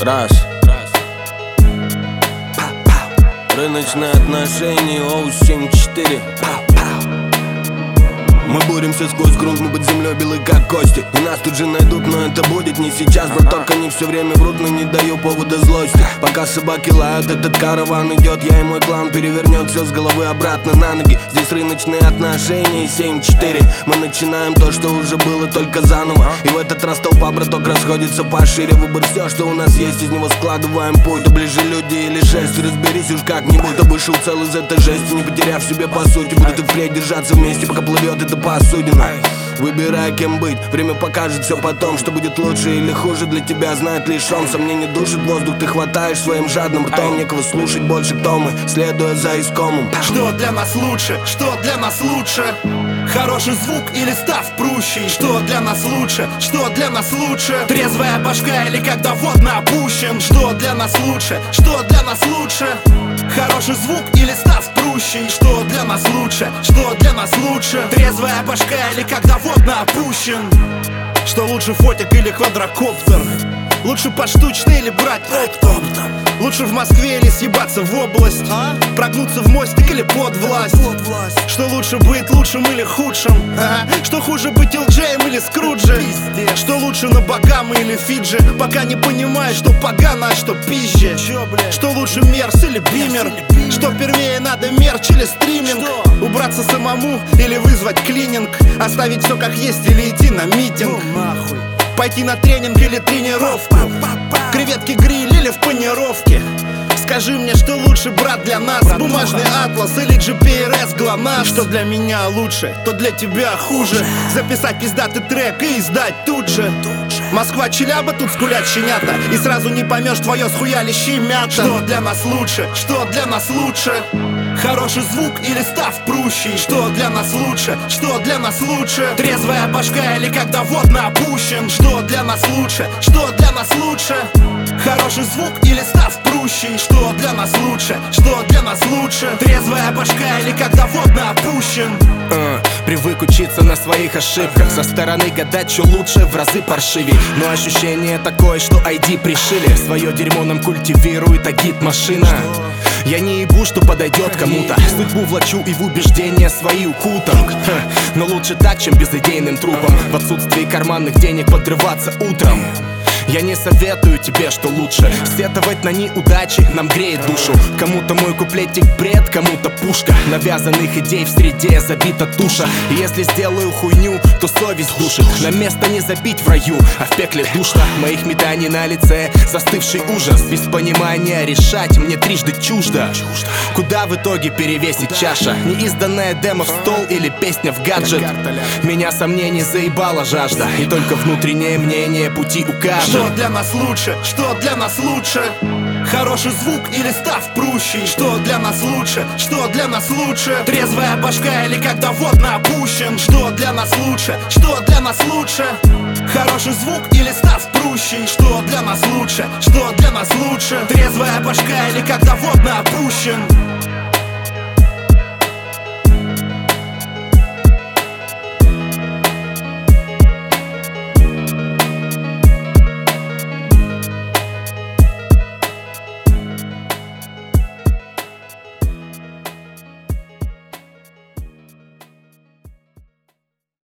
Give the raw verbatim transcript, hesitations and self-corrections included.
Раз. Рыночные отношения, оу семь четыре. Мы боремся сквозь грунт, мы под землей белые как кости. И нас тут же найдут, но это будет не сейчас. Но только не все время врут, но не даю повода злости. Пока собаки лают, этот караван идет. Я и мой клан перевернет все с головы обратно на ноги. Здесь рыночные отношения, семь четыре. Мы начинаем то, что уже было, только заново. И в этот раз толпа, браток, расходится пошире. Выбор все, что у нас есть, из него складываем путь. То ближе люди или шесть, разберись уж как-нибудь. То вышел цел из этой жести, не потеряв себе по сути. Будет и впредь держаться вместе, пока плывет эта посудина. Выбирай, кем быть, время покажет все потом. Что будет лучше или хуже для тебя, знает лишь он. Сомнение душит воздух, ты хватаешь своим жадным ртом. Некого слушать больше, кто мы, следуя за искомым. Что для нас лучше, что для нас лучше? Хороший звук или став прущий? Что для нас лучше, что для нас лучше? Трезвая башка или когда водно опущен? Что для нас лучше, что для нас лучше? Хороший звук или став прущий? Что для нас лучше, что для нас лучше? Трезвая башка или когда водно опущен? Что лучше, фотик или квадрокоптер? Лучше поштучно или брать оптом? Лучше в Москве или съебаться в область? а? Прогнуться в мостик или под власть? Что лучше быть лучшим или худшим? А? Что хуже быть Элджеем или Скруджи? Что лучше на Багамы или Фиджи? Пока не понимаешь, что погано, а что пизже. Что лучше Мерс или Бимер? Что первее надо, мерч или стриминг? Убраться самому или вызвать клининг? Оставить все как есть или идти на митинг? Пойти на тренинг или тренировку? Креветки гриль или в панировке? Скажи мне, что лучше, брат, для нас? Бумажный атлас или джи пи эр эс ГЛОНАСС? Что для меня лучше, то для тебя хуже. Записать пиздатый трек и издать тут же. Москва, Челяба, тут скулят щенята. И сразу не поймешь, твое схуялище мята. Что для нас лучше, что для нас лучше? Хороший звук или став прущий? Что для нас лучше, что для нас лучше? Трезвая башка или когда водно опущен? Что для нас лучше, что для нас лучше? Хороший звук или став прущий? Что для нас лучше, что для нас лучше? Трезвая башка или когда водно опущен? uh, Привык учиться на своих ошибках. Со стороны гадать, что лучше, в разы паршивей. Но ощущение такое, что ай ди пришили. Свое дерьмо нам культивирует агит-машина. Я не ебу, что подойдет кому-то. Судьбу влачу и в убеждения свои укутан. Но лучше так, чем безыдейным трупом. В отсутствии карманных денег подрываться утром. Я не советую тебе, что лучше сетовать на неудачи, нам греет душу. Кому-то мой куплетик бред, кому-то пушка. Навязанных идей в среде забита туша. И если сделаю хуйню, то совесть душит. На место не забить в раю, а в пекле душно. Моих метаний на лице застывший ужас. Без понимания решать мне трижды чуждо. Куда в итоге перевесить чаша? Неизданная демо в стол или песня в гаджет? Меня сомнений заебала жажда. И только внутреннее мнение пути укажет. Что для нас лучше, что для нас лучше? Хороший звук или став прущий? Что для нас лучше, что для нас лучше? Трезвая башка или когда водно опущен? Что для нас лучше, что для нас лучше? Хороший звук или став прущий? Что для нас лучше, что для нас лучше? Трезвая башка или когда водно опущен?